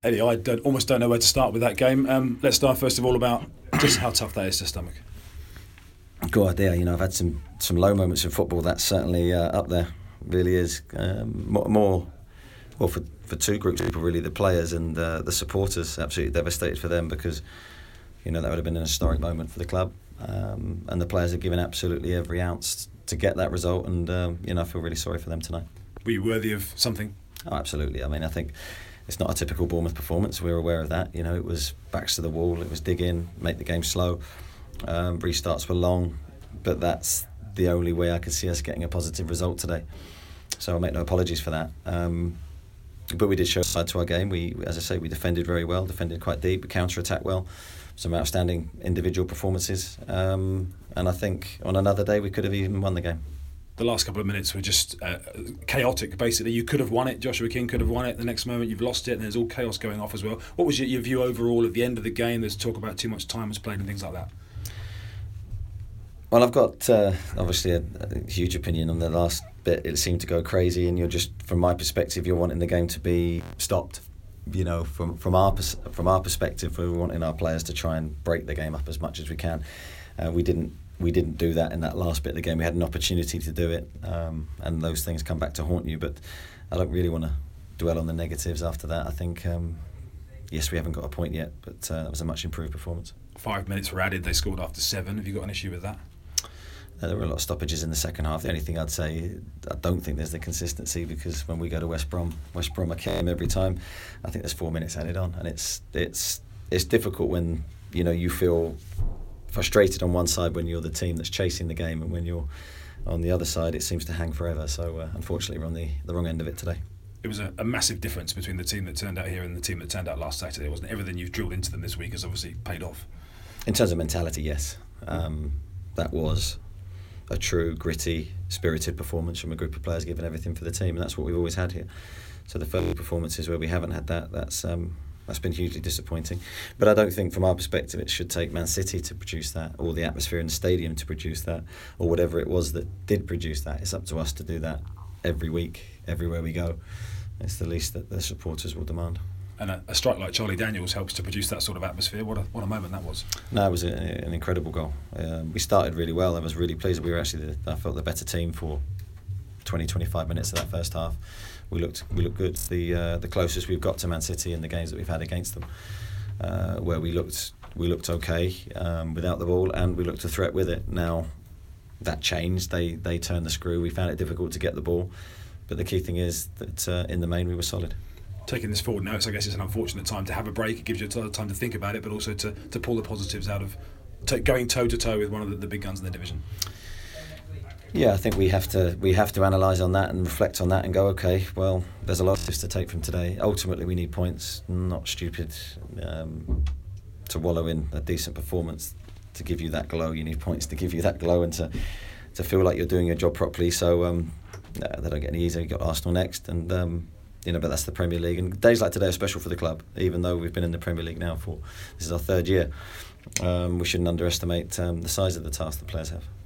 Eddie, almost don't know where to start with that game. Let's start first of all about just how tough that is to stomach. Good idea. I've had some low moments in football. That's certainly up there. Really is. For two groups of people, really, the players and the supporters. Absolutely devastated for them because that would have been an historic moment for the club, and the players have given absolutely every ounce to get that result. And I feel really sorry for them tonight. Were you worthy of something? Oh, absolutely. I think it's not a typical Bournemouth performance. We're aware of that. It was backs to the wall. It was dig in, make the game slow. Restarts were long, but that's the only way I could see us getting a positive result today. So I make no apologies for that. But we did show side to our game. We defended very well, defended quite deep, we counter-attacked well. Some outstanding individual performances. And I think on another day we could have even won the game. The last couple of minutes were just chaotic, basically. You could have won it. Joshua King could have won it. The next moment you've lost it, and there's all chaos going off as well. What was your view overall at the end of the game? There's talk about too much time was played and things like that. Well, I've got obviously a huge opinion on the last bit. It seemed to go crazy, and from my perspective, you're wanting the game to be stopped. From our perspective, we're wanting our players to try and break the game up as much as we can. We didn't do that in that last bit of the game. We had an opportunity to do it, and those things come back to haunt you. But I don't really want to dwell on the negatives after that. I think, yes, we haven't got a point yet, but that was a much improved performance. 5 minutes were added. They scored after 7. Have you got an issue with that? There were a lot of stoppages in the second half. The only thing I'd say, I don't think there's the consistency, because when we go to West Brom are killing every time. I think there's 4 minutes added on, and it's difficult when you feel frustrated on one side when you're the team that's chasing the game, and when you're on the other side it seems to hang forever. So unfortunately we're on the wrong end of it today. It was a massive difference between the team that turned out here and the team that turned out last Saturday, wasn't it? Everything you've drilled into them this week has obviously paid off. In terms of mentality, yes. That was a true, gritty, spirited performance from a group of players giving everything for the team, and that's what we've always had here. So the further performances where we haven't had that, that's been hugely disappointing. But I don't think from our perspective it should take Man City to produce that, or the atmosphere in the stadium to produce that, or whatever it was that did produce that. It's up to us to do that every week, everywhere we go. It's the least that the supporters will demand. And a strike like Charlie Daniels helps to produce that sort of atmosphere. What a moment that was. No, it was an incredible goal. We started really well. I was really pleased. We were actually, I felt, the better team for 20-25 minutes of that first half. We looked good. The closest we've got to Man City in the games that we've had against them, where we looked okay without the ball, and we looked a threat with it. Now that changed. They turned the screw. We found it difficult to get the ball, but the key thing is that in the main we were solid. Taking this forward now, I guess it's an unfortunate time to have a break. It gives you time to think about it, but also to pull the positives out of going toe to toe with one of the big guns in the division. Yeah, I think we have to analyse on that and reflect on that and go, okay, well, there's a lot of this to take from today. Ultimately, we need points, not stupid to wallow in a decent performance to give you that glow. You need points to give you that glow and to feel like you're doing your job properly. So they don't get any easier. You've got Arsenal next, and but that's the Premier League. And days like today are special for the club, even though we've been in the Premier League now this is our third year. We shouldn't underestimate the size of the task the players have.